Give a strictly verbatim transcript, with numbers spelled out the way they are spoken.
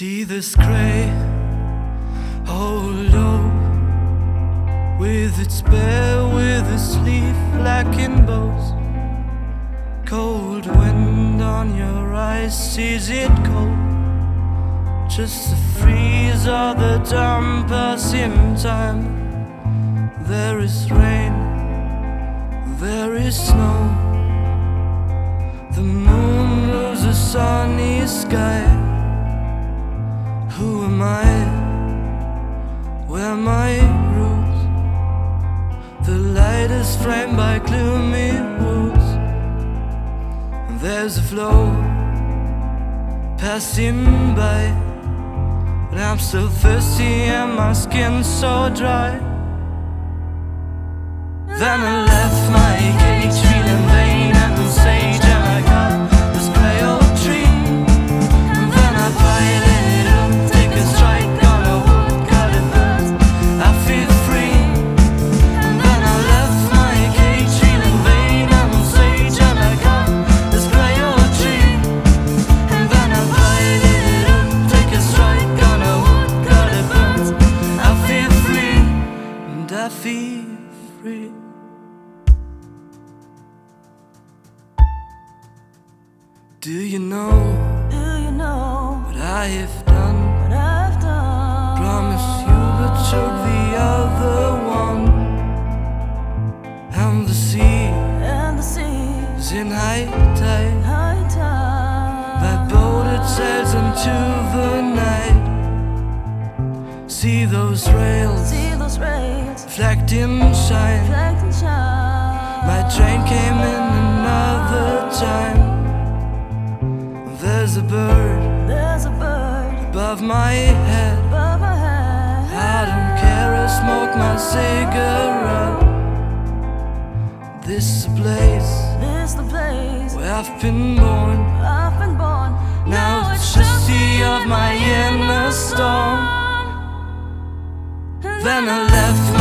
See this grey old oak with its bare, with its leaf lacking bows. Cold wind on your eyes, is it cold? Just the freeze of the dumb passing time. There is rain, there is snow. The moon rules a sunny sky. Who am I? Where are my roots? The light is framed by gloomy woods. There's a flow passing by, but I'm still thirsty and my skin's so dry. Then I left my cage feeling vain and sage, and I got this grey old tree. And then I piled it up, take a strike on a wood, cut it burnt, I feel free. And then I left my cage feeling vain and sage, and I got this grey old tree. And then I piled it up, take a strike on a wood, cut it burnt, I feel free, and I feel free. Do you know? Do you know what I have done? what I've done? Promise you, but took the other one. And the sea And the sea is in high tide. high tide. My boat it sails into the night. See those rails, See those rails, flecked in shine. flecked and shine. My train came in another time. There's a bird There's a bird above my head. above my head. I don't care, I smoke my cigarette. This is the place This the place where I've been born. I've been born. Now it's just the of my inner storm. And Then I left my